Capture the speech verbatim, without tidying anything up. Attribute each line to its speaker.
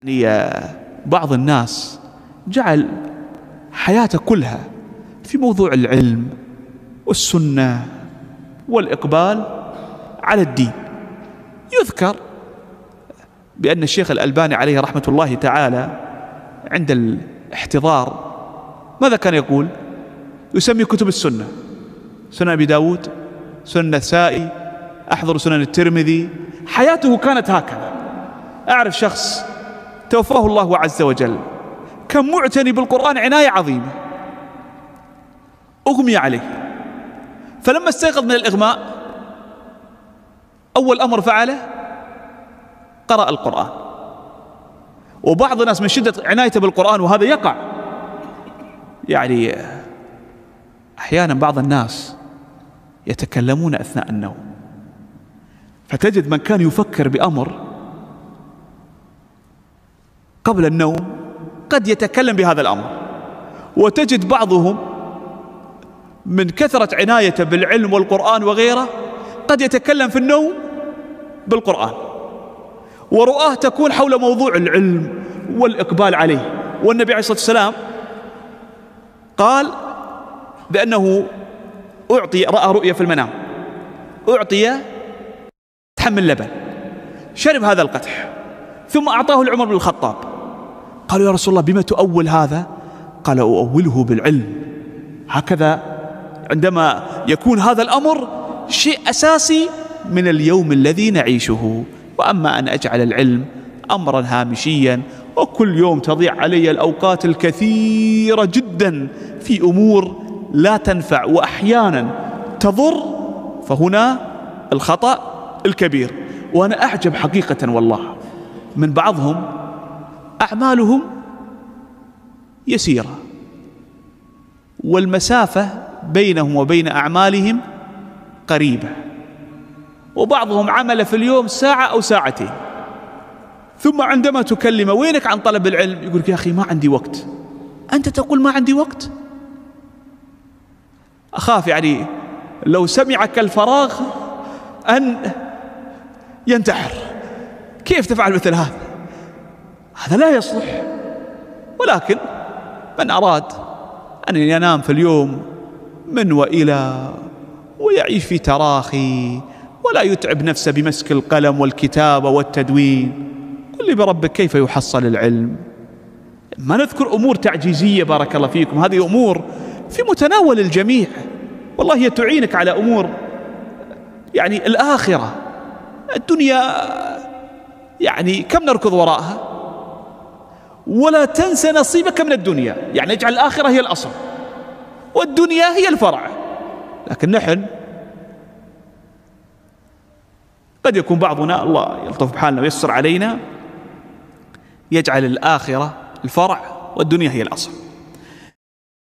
Speaker 1: يعني بعض الناس جعل حياته كلها في موضوع العلم والسنة والإقبال على الدين. يذكر بأن الشيخ الألباني عليه رحمة الله تعالى عند الاحتضار ماذا كان يقول؟ يسمي كتب السنة سنن أبي داود، سنن النسائي، أحضر سنن الترمذي. حياته كانت هكذا. أعرف شخص توفاه الله عز وجل كان معتني بالقرآن عناية عظيمة، أغمي عليه، فلما استيقظ من الإغماء أول أمر فعله قرأ القرآن. وبعض الناس من شدة عنايته بالقرآن، وهذا يقع يعني أحيانا بعض الناس يتكلمون أثناء النوم، فتجد من كان يفكر بأمر قبل النوم قد يتكلم بهذا الأمر، وتجد بعضهم من كثرة عنايته بالعلم والقرآن وغيره قد يتكلم في النوم بالقرآن، ورؤاه تكون حول موضوع العلم والإقبال عليه. والنبي عليه الصلاة والسلام قال بأنه أعطي، رأى رؤيا في المنام، أعطي قدحا من لبن، شرب هذا القدح ثم أعطاه لعمر بن الخطاب. قالوا يا رسول الله بما تؤول هذا؟ قال أؤوله بالعلم. هكذا عندما يكون هذا الأمر شيء أساسي من اليوم الذي نعيشه. وأما أن أجعل العلم أمرا هامشيا وكل يوم تضيع علي الأوقات الكثيرة جدا في أمور لا تنفع وأحيانا تضر، فهنا الخطأ الكبير. وأنا أعجب حقيقة والله من بعضهم أعمالهم يسيرة والمسافة بينهم وبين أعمالهم قريبة، وبعضهم عمل في اليوم ساعة أو ساعتين، ثم عندما تكلمه وينك عن طلب العلم يقول يا أخي ما عندي وقت. أنت تقول ما عندي وقت؟ أخاف يعني لو سمعك الفراغ أن ينتحر. كيف تفعل مثل هذا؟ هذا لا يصلح. ولكن من أراد أن ينام في اليوم من وإلى ويعيش في تراخي ولا يتعب نفسه بمسك القلم والكتابة والتدوين، قل لي بربك كيف يحصل العلم؟ ما نذكر أمور تعجيزية بارك الله فيكم، هذه أمور في متناول الجميع، والله هي تعينك على أمور يعني الآخرة. الدنيا يعني كم نركض وراءها، ولا تنسى نصيبك من الدنيا، يعني اجعل الآخرة هي الأصل والدنيا هي الفرع. لكن نحن قد يكون بعضنا الله يلطف بحالنا ويسر علينا يجعل الآخرة الفرع والدنيا هي الأصل.